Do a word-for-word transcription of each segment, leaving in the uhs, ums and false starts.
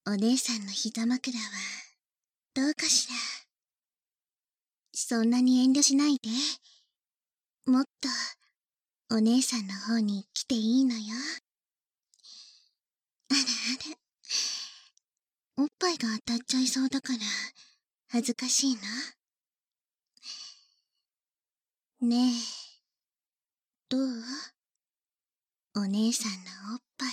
お姉さんの膝枕はどうかしら。そんなに遠慮しないで。もっとお姉さんの方に来ていいのよ。あらあら、おっぱいが当たっちゃいそうだから恥ずかしいな。ねえ、どう？お姉さんのおっぱい。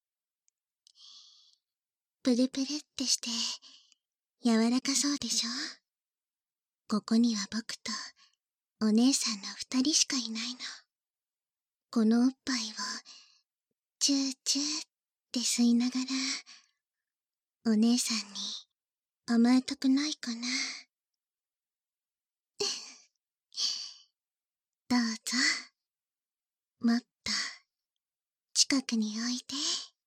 プルプルってして柔らかそうでしょ。ここには僕とお姉さんの二人しかいないの。このおっぱいをチューチューって吸いながらお姉さんに甘えたくないかな。どうぞ、もっと近くにおいで。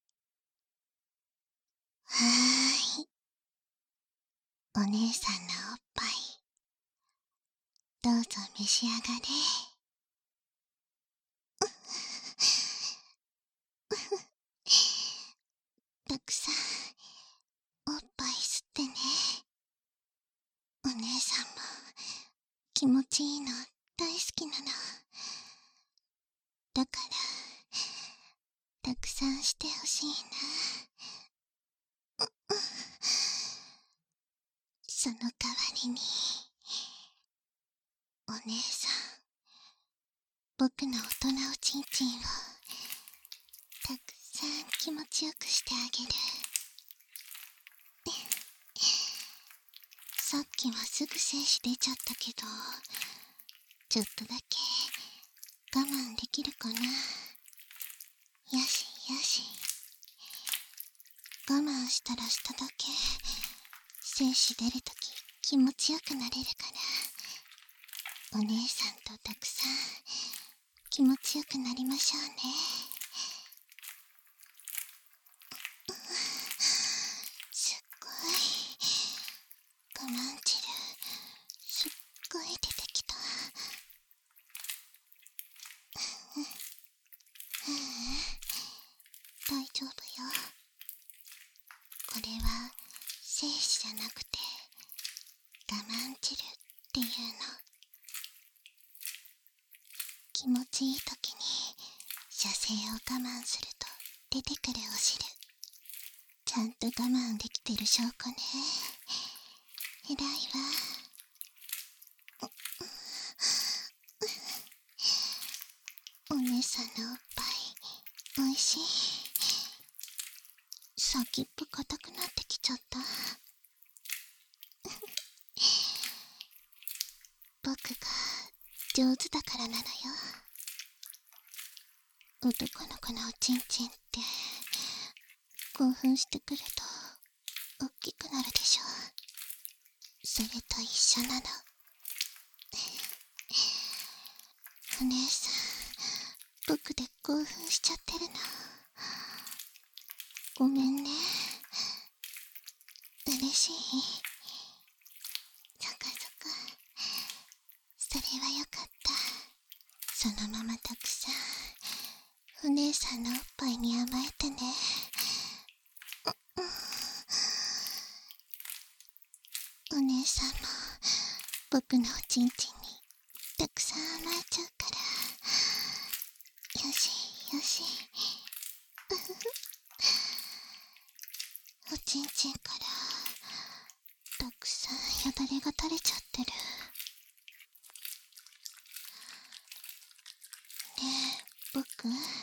はーい、お姉さんのおっぱいどうぞ召し上がれ。たくさんおっぱい吸ってね。お姉さんも気持ちいいの大好きなの。だからたくさんしてほしいな。その代わりにお姉さん、僕の大人おちんちんをたくさん気持ちよくしてあげる。さっきはすぐ精子出ちゃったけど、ちょっとだけ我慢できるかな。よしよし、我慢したらしただけ精子出るとき気持ちよくなれるから、お姉さんとたくさん気持ちよくなりましょうね。すっごい我慢汁すっごい出てきた。ううん、大丈夫よ。これは精子じゃなくて我慢汁っていうの。気持ちいい時に射精を我慢すると出てくるお汁、ちゃんと我慢できてる証拠ね。偉いわ。お姉さんのおっぱいおいしい。先っぽ硬くなってきちゃった。僕が上手だからなのよ。男の子のおちんちんって興奮してくると大きくなるでしょ。それと一緒なの。お姉さん、僕で興奮しちゃってるの。ごめんね。嬉しい。そっかそっか、それはよかった。そのままたくさんお姉さんのおっぱいに甘えてね。お姉さんも僕のおちんちんにたくさん甘えちゃうから。よしよし。おちんちんからたくさんよだれが垂れちゃってる。ねえ僕、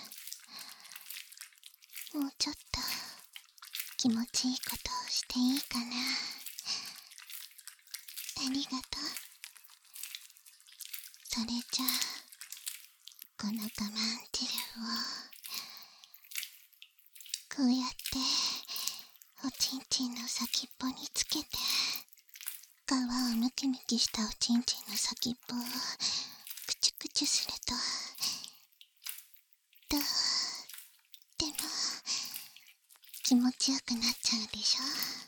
もうちょっと気持ちいいことをしていいかな。ありがとう。それじゃあこの我慢汁をこうやっておちんちんの先っぽにつけて、皮をムキムキしたおちんちんの先っぽをクチュクチュするととっても気持ちよくなっちゃうでしょ。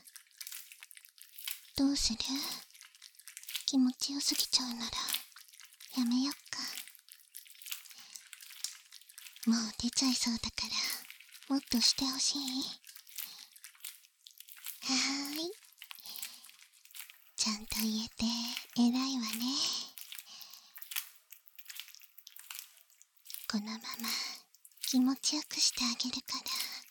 どうする？気持ちよすぎちゃうならやめよっか。もう出ちゃいそうだからもっとしてほしい？ ーい。ちゃんと言えて偉いわね。このまま気持ちよくしてあげるから。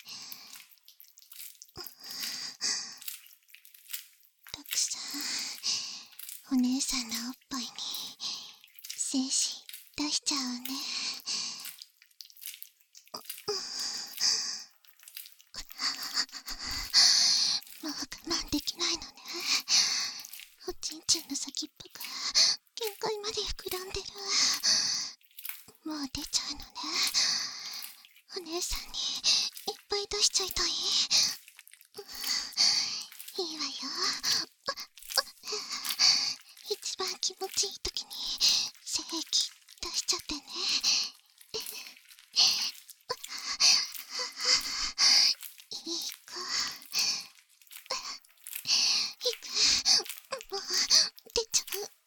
たくさんお姉さんのおっぱいに精子出しちゃうね。もう我慢できないのね。おちんちんの先っぽが限界まで膨らんでる。もう出ちゃうのね。お姉さんにいっぱい出しちゃいたい。いいわよ。一番気持ちいい時に精液出しちゃってね。いい子。いく。もう出ちゃう。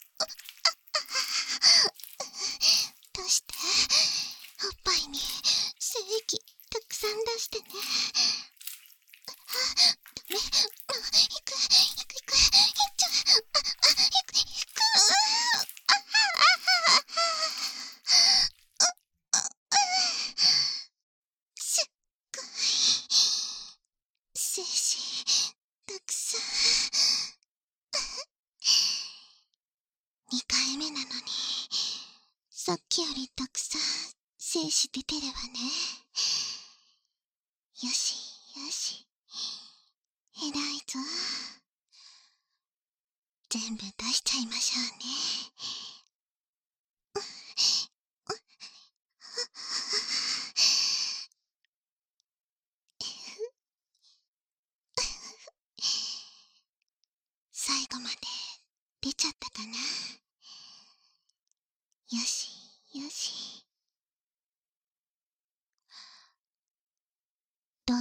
出して。おっぱいに精液たくさん出してね。ダメ。もういく。いくいく。いっちゃう。あ、あ、いくいく。あすっごい。精子たくさん。にかいめなのにさっきよりたくさん精子出てるわね。よしよし、偉いぞ。全部出しちゃいましょうね。最後まで出ちゃったかな。よしよし。どう？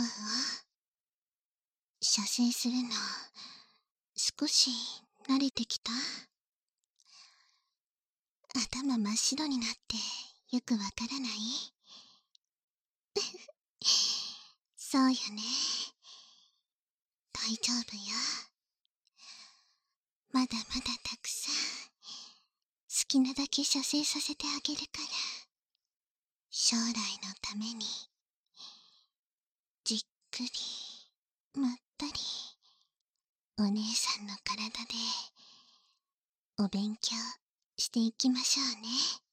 射精するの少し慣れてきた？頭真っ白になってよくわからない？そうよね。大丈夫よ。まだまだたくさん好きなだけ射精させてあげるから。将来のためにじっくりまったりお姉さんの体でお勉強していきましょうね。